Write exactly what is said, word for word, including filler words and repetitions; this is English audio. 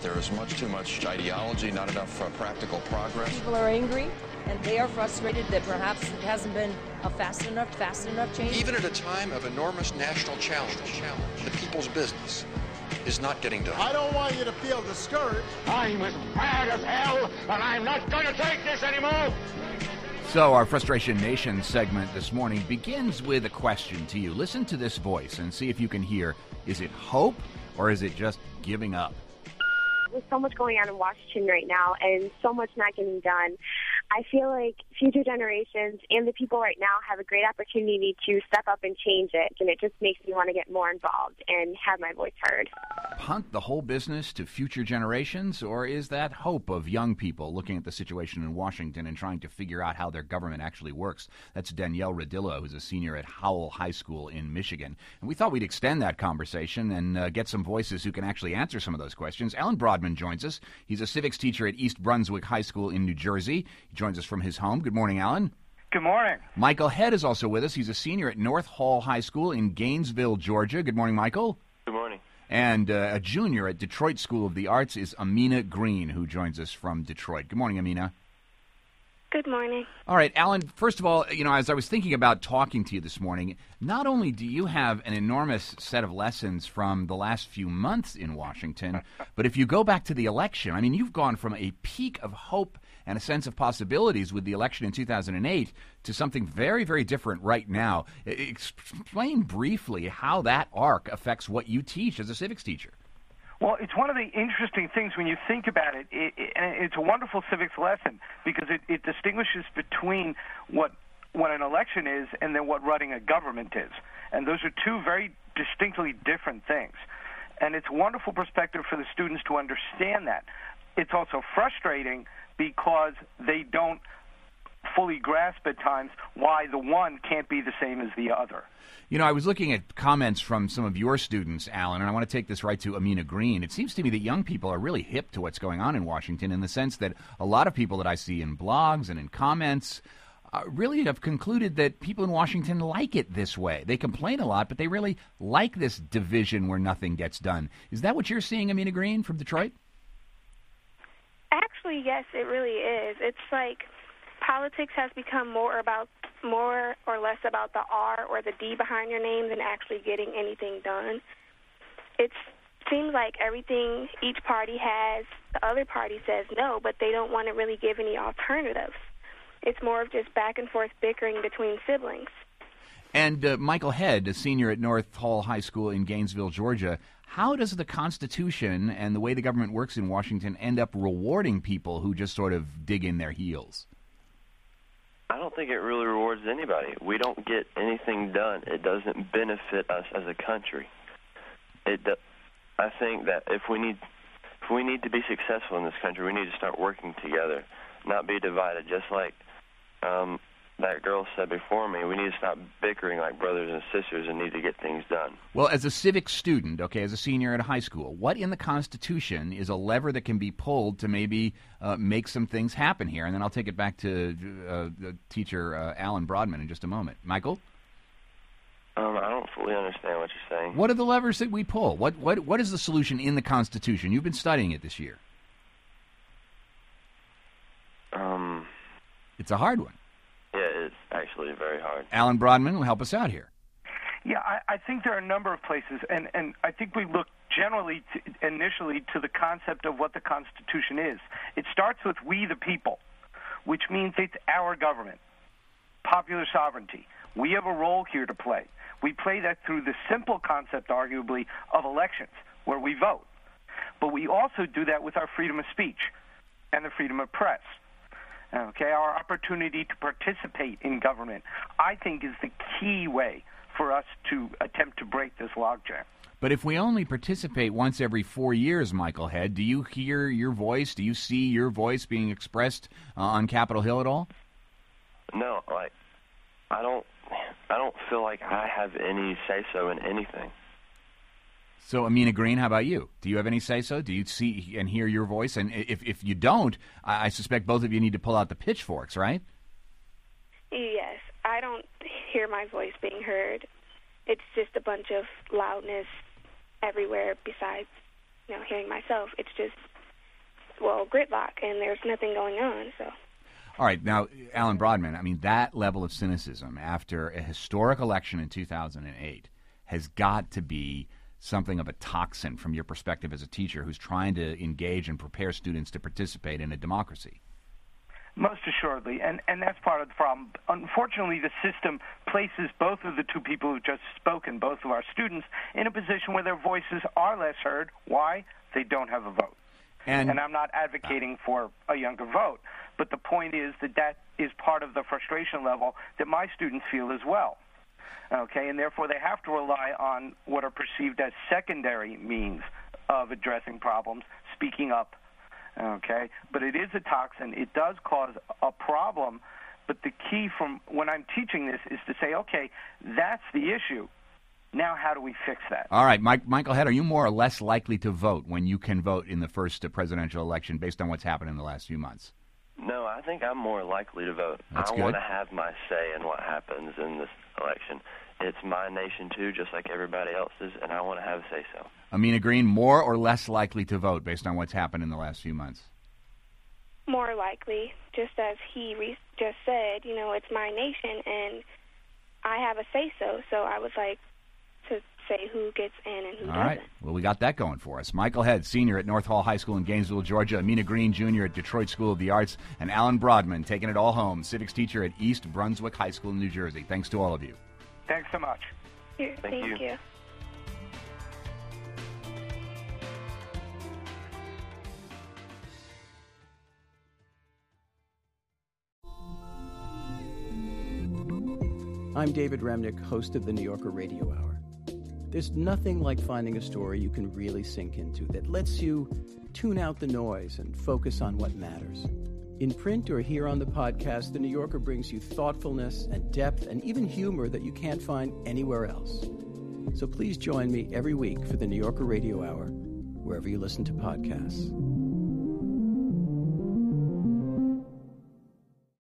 there is much too much ideology, not enough uh, practical progress. People are angry, and they are frustrated that perhaps it hasn't been a fast enough, fast enough change. Even at a time of enormous national challenge, challenge, the people's business is not getting done. I don't want you to feel discouraged. I'm as mad as hell, and I'm not going to take this anymore. So our Frustration Nation segment this morning begins with a question to you. Listen to this voice and see if you can hear, is it hope or is it just giving up? There's so much going on in Washington right now and so much not getting done. I feel like future generations and the people right now have a great opportunity to step up and change it, and it just makes me want to get more involved and have my voice heard. Punt the whole business to future generations, or is that hope of young people looking at the situation in Washington and trying to figure out how their government actually works? That's Danielle Rodillo, who's a senior at Howell High School in Michigan. And we thought we'd extend that conversation and uh, get some voices who can actually answer some of those questions. Alan Brodman joins us. He's a civics teacher at East Brunswick High School in New Jersey. He joins us from his home. Good morning, Alan. Good morning. Michael Head is also with us. He's a senior at North Hall High School in Gainesville, Georgia. Good morning, Michael. Good morning. And uh, a junior at Detroit School of the Arts is Amina Green, who joins us from Detroit. Good morning, Amina. Good morning. All right, Alan, first of all, you know, as I was thinking about talking to you this morning, not only do you have an enormous set of lessons from the last few months in Washington, but if you go back to the election, I mean, you've gone from a peak of hope and a sense of possibilities with the election in two thousand eight to something very, very different right now. Explain briefly how that arc affects what you teach as a civics teacher. Well, it's one of the interesting things when you think about it, it, it and it's a wonderful civics lesson because it, it distinguishes between what what an election is and then what running a government is. And those are two very distinctly different things. And it's a wonderful perspective for the students to understand that. It's also frustrating because they don't fully grasp at times why the one can't be the same as the other. You know, I was looking at comments from some of your students, Alan, and I want to take this right to Amina Green. It seems to me that young people are really hip to what's going on in Washington in the sense that a lot of people that I see in blogs and in comments uh, really have concluded that people in Washington like it this way. They complain a lot, but they really like this division where nothing gets done. Is that what you're seeing, Amina Green, from Detroit? Actually, yes, it really is. It's like politics has become more about more or less about the R or the D behind your name than actually getting anything done. It seems like everything each party has, the other party says no, but they don't want to really give any alternatives. It's more of just back and forth bickering between siblings. And uh, Michael Head, a senior at North Hall High School in Gainesville, Georgia, how does the Constitution and the way the government works in Washington end up rewarding people who just sort of dig in their heels? I don't think it really rewards anybody. We don't get anything done. It doesn't benefit us as a country. It. Do, I think that if we need, if we need to be successful in this country, we need to start working together, not be divided. Just like um, that girl said before me, we need to stop bickering like brothers and sisters and need to get things done. Well, as a civics student, okay, as a senior at a high school, what in the Constitution is a lever that can be pulled to maybe uh, make some things happen here? And then I'll take it back to uh, the teacher uh, Alan Brodman in just a moment. Michael? Um, I don't fully understand what you're saying. What are the levers that we pull? What what what is the solution in the Constitution? You've been studying it this year. Um, it's a hard one. Yeah, it's actually very hard. Alan Brodman will help us out here. Yeah, I, I think there are a number of places, and, and I think we look generally to, initially to the concept of what the Constitution is. It starts with we the people, which means it's our government, popular sovereignty. We have a role here to play. We play that through the simple concept, arguably, of elections, where we vote. But we also do that with our freedom of speech and the freedom of press. Okay, our opportunity to participate in government, I think, is the key way for us to attempt to break this logjam. But if we only participate once every four years, Michael Head, do you hear your voice? Do you see your voice being expressed uh, on Capitol Hill at all? No, like I don't. I don't feel like I have any say-so in anything. So, Amina Green, how about you? Do you have any say-so? Do you see and hear your voice? And if if you don't, I, I suspect both of you need to pull out the pitchforks, right? Yes, I don't hear my voice being heard. It's just a bunch of loudness everywhere besides, you know, hearing myself. It's just well, gridlock, and there's nothing going on. So. All right. Now, Alan Brodman, I mean, that level of cynicism after a historic election in two thousand eight has got to be something of a toxin from your perspective as a teacher who's trying to engage and prepare students to participate in a democracy. Most assuredly, and, and that's part of the problem. Unfortunately, the system places both of the two people who've just spoken, both of our students, in a position where their voices are less heard. Why? They don't have a vote. And, and I'm not advocating for a younger vote, but the point is that that is part of the frustration level that my students feel as well. Okay, and therefore they have to rely on what are perceived as secondary means of addressing problems, speaking up. Okay, but it is a toxin. It does cause a problem, but the key from when I'm teaching this is to say, okay, that's the issue. Now how do we fix that? All right, Mike, Michael Head, are you more or less likely to vote when you can vote in the first uh, presidential election based on what's happened in the last few months? No, I think I'm more likely to vote. That's I good. want to have my say in what happens in this election. It's my nation, too, just like everybody else's, and I want to have a say-so. Amina Green, more or less likely to vote based on what's happened in the last few months? More likely, just as he re- just said, you know, it's my nation, and I have a say-so, so I would like to say who gets in and who All doesn't. right. Well, we got that going for us. Michael Head, senior at North Hall High School in Gainesville, Georgia. Amina Green, junior at Detroit School of the Arts. And Alan Brodman, taking it all home, civics teacher at East Brunswick High School in New Jersey. Thanks to all of you. Thanks so much. Here, Thank thank you. you. I'm David Remnick, host of the New Yorker Radio Hour. There's nothing like finding a story you can really sink into that lets you tune out the noise and focus on what matters. In print or here on the podcast, the New Yorker brings you thoughtfulness and depth and even humor that you can't find anywhere else. So please join me every week for the New Yorker Radio Hour, wherever you listen to podcasts.